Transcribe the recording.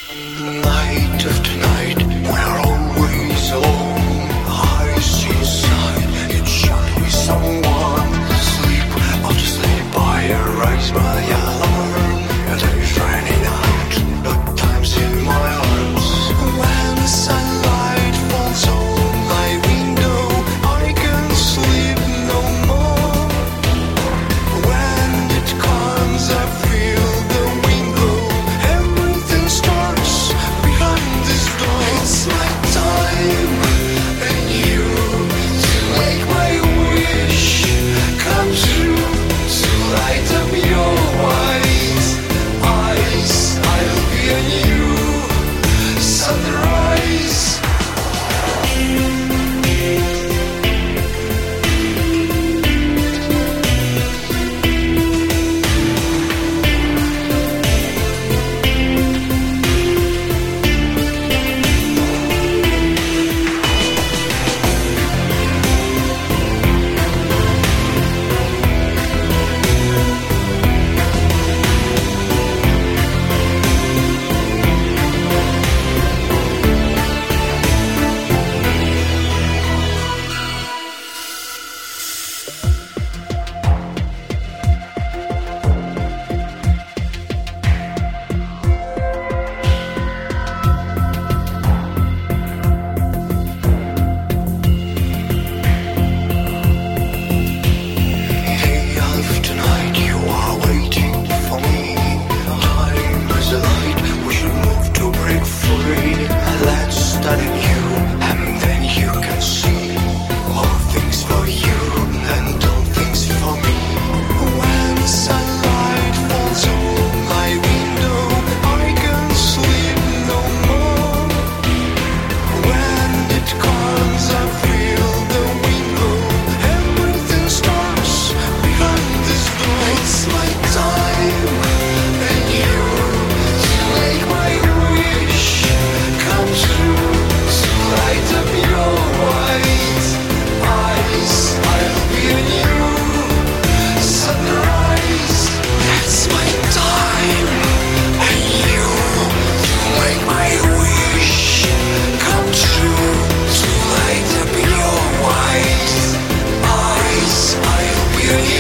Night after night, we're always alone. Eyes inside, it should be someone. Sleep after sleep, I arise by alarm. Your day is running out, but time's in my arms. When the sunlight falls on my window, I can't sleep no more. When it comes, I feel the wind blow. Everything starts behind this door. It's my time, and you to make my wish come true. To light up your white eyes, I'll be a new sunrise. Day after night, you are waiting for me. Time is a light, we should move to break free. Let's study you, and then you can see all things for you and all things for me. When the sunlight falls on my window, I can't sleep no more. When it comes, I feel the wind blow. Everything starts behind this door. It's my time, and you to make my wish come true. To light up your white eyes, I'll be a new sunrise. It's my time, and you to make my wish come true. To light up your white eyes, I'll be a new